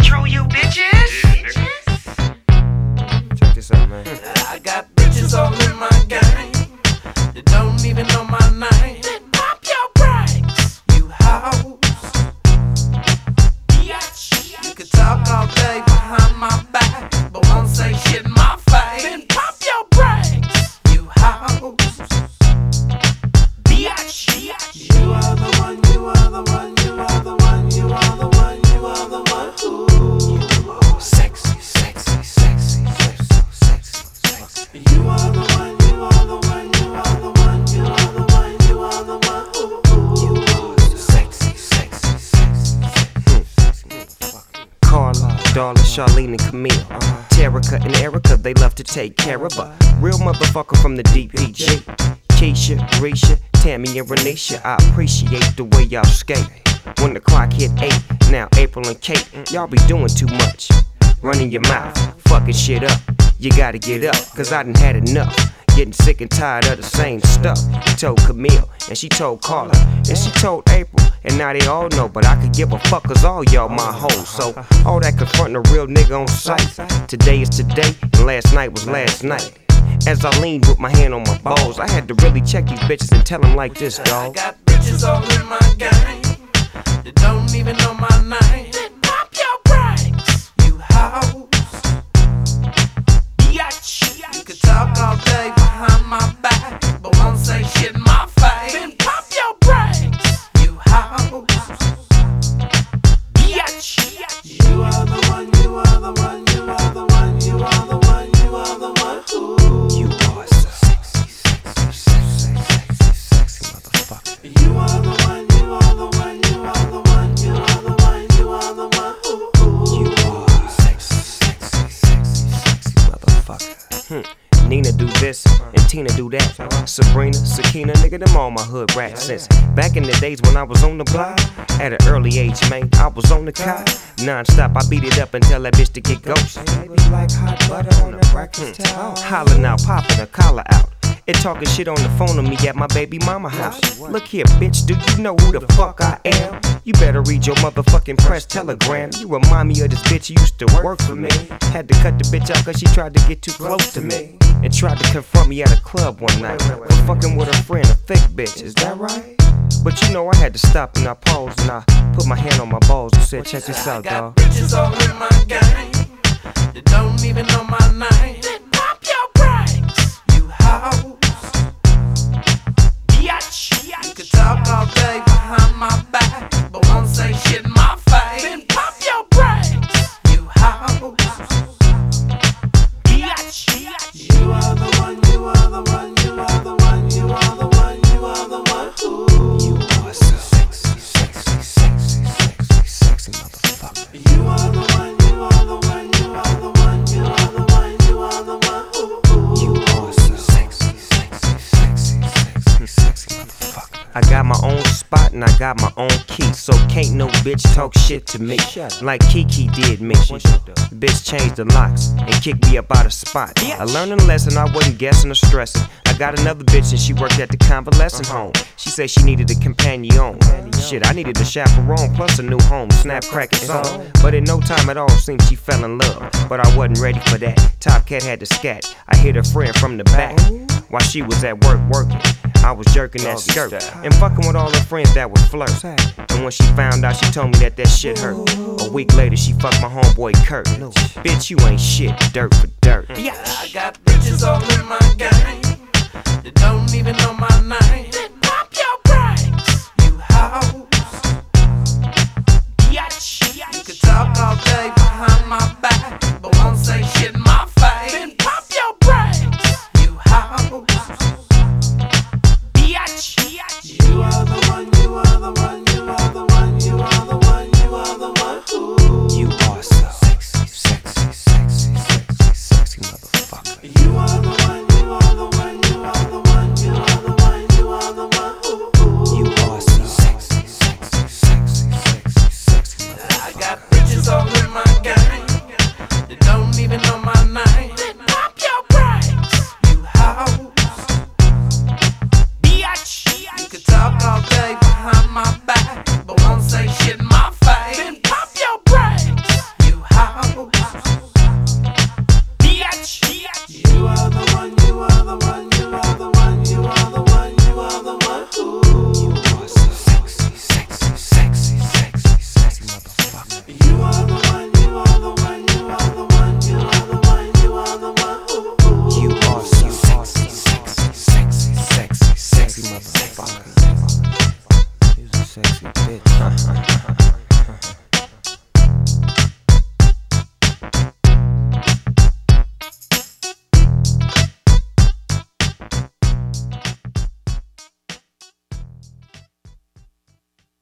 control you bitches. Check this out, man. I got bitches all in my gang that don't even know my name. Then pop your brakes, you hoes. You could talk all day behind my back, but won't say shit in my face. Then pop your brakes, you hoes. You are the one, you are the one, you are the one, you are the one, you are the one. Ooh, you are sexy, sexy, sexy, sexy, sexy, sexy. You are the one, you are the one, you are the one, you are the one, you are the one. Ooh, you are sexy, sexy, sexy, sexy, sexy. Carla, Darla, Charlene, and Camille. Terica and Erica, they love to take care of a real motherfucker from the DPG. Keisha, Risha, Tammy, and Renisha, I appreciate the way y'all skate. When the clock hit 8, now April and Kate, y'all be doing too much. Running your mouth, fucking shit up. You gotta get up, cause I done had enough. Getting sick and tired of the same stuff. He told Camille, and she told Carla, and she told April, and now they all know. But I could give a fuck cause all y'all my hoes. So all that confronting a real nigga on sight. Today is today, and last night was last night. As I leaned with my hand on my balls, I had to really check these bitches and tell them like this, dawg. I got bitches all in my gang that don't even know my name. Then pop your brakes, you hoes. You could talk all day behind my back, but won't say shit in my face. Then pop your brakes, you hoes. You are the one, you are the one, you are the one, you are the one, you are the one. Ooh, You are so sexy, sexy, sexy, sexy, sexy motherfucker. you are the one, you are the one, you are the one, you are the one, you are the one. Ooh, You are sexy, sexy, sexy, sexy motherfucker. Nina do this and Tina do that. Sabrina, Sakina, nigga, them all my hood rats. Since back in the days when I was on the block, at an early age, man, I was on the cot. Non-stop, I beat it up and tell that bitch to get ghost. Baby, like hot butter on a breakfast towel. Hollering out, popping a collar out. And talking shit on the phone to me at my baby mama house. Look here, bitch, do you know who the fuck I am? You better read your motherfucking press telegram. You remind me of this bitch who used to work for me. Had to cut the bitch out cause she tried to get too close to me. And tried to confront me at a club one night. For fucking with a friend, a thick bitch, is that right? But you know I had to stop and I paused and I put my hand on my balls and said, check this out, I dawg. got bitches all in my gang that don't even know my name. Then pop your brakes, you hoes. You could talk all day behind my back, but won't say shit in my face. Then pop your brakes, you hoes. You are the one, you are the one, you are the one, you are the one, you are the one. Ooh, You are so sexy, sexy, sexy, sexy, sexy motherfucker. you are the one, you are the one, you are the one, you are the one, you are the one. Ooh, You are so sexy, sexy, sexy, sexy, sexy motherfucker. I got my own spot and I got my own key, so can't no bitch talk shit to me like Kiki did me. Bitch changed the locks and kicked me up out of spot. I learned a lesson, I wasn't guessing or stressing. I got another bitch and she worked at the convalescent home. She said she needed a companion. Shit, I needed a chaperone plus a new home, snap, crack, and song. But in no time at all, seemed she fell in love. But I wasn't ready for that. Top Cat had to scat. I hit her friend from the back while she was at work working. I was jerking that skirt and fucking with all her friends that would flirt. And when she found out, she told me that shit hurt. A week later, she fucked my homeboy Kurt. Bitch, you ain't shit, dirt for dirt. I got bitches all in my gang that don't even know my name. Then pop your brakes, you hoes. You could talk all day behind my back.